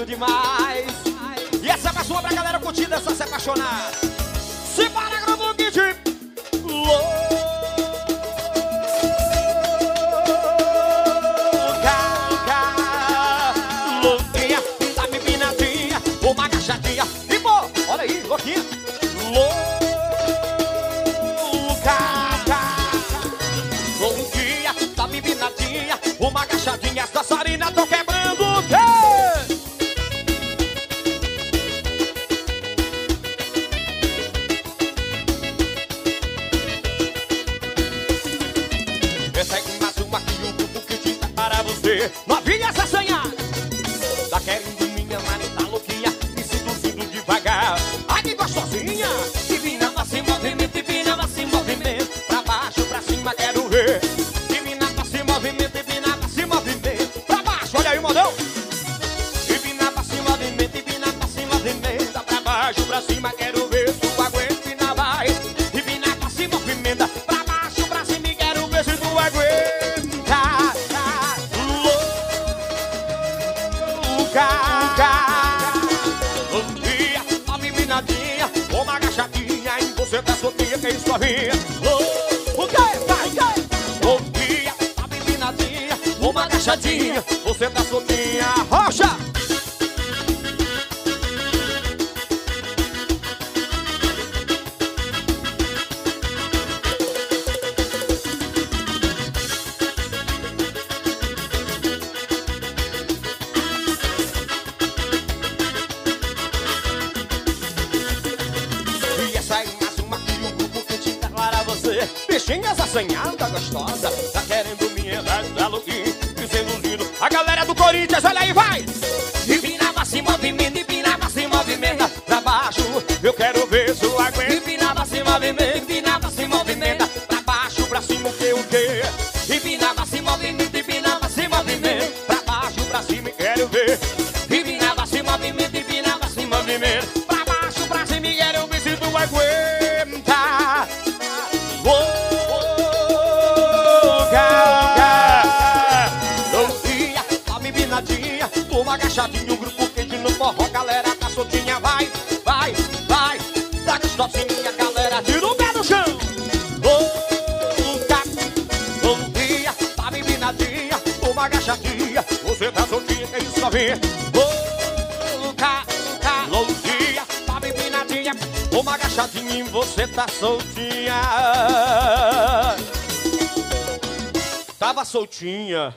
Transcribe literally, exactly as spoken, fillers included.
demais. E essa é pra sua, pra galera curtir dessa se apaixonar. Se para, grupo Kid. Louquinha, tá me pinadinha, uma agachadinha. E pô, olha aí, louquinha. Louquinha, tá me pinadinha, uma agachadinha. As dançarinas tão quebrando o quê? Essa é mais uma que o grupo Kid tá para você. Novinha essa assanhada, tá querendo minha mãe, tá louquinha, me seduzindo devagar. Ai que gostosinha, empinava se movimento, empinava se movimento, pra baixo, pra cima, quero ver. Empinava se movimento, empinava se movimento, pra baixo, olha aí, modão. Empinava se movimento, empinava se movimento, pra baixo, pra cima, quero ver. Se tu aguenta, empina vai. Empinava se movimenta, pra baixo, pra cima, quero ver se tu aguenta. Louquinha, tá me pinadinha, uma agachadinha, e você tá soltinha, que é isso, novinha. O que? Vai, vai. Louquinha, tá me pinadinha, uma agachadinha, você tá soltinha. Rocha! Bichinhas assanhada, gostosa, tá querendo minha idade, tá louquinho, dizendo lindo. A galera do Corinthians, olha aí, vai! Empinava se movimenta, empinava se movimenta, pra baixo, eu quero ver se eu aguento. Empinava se movimenta, empinava se movimenta, pra baixo, pra cima, o que, o que? Empinava se movimenta, empinava se movimenta, pra baixo, pra cima, quero ver. Empinava se movimenta, empinava se movimenta, pra baixo, pra cima, quero ver se tu aguenta. Louquinha, tá me pinadinha, uma agachadinha, o grupo Kid no forró, galera tá soltinha, vai, vai, vai, tá gostosinha, galera, tira o pé no chão. Louca, louquinha, tá me pinadinha, uma agachadinha, você tá soltinha, que isso, novinha. Louca, louquinha, tá me pinadinha, uma agachadinha, e você tá soltinha. Tava soltinha.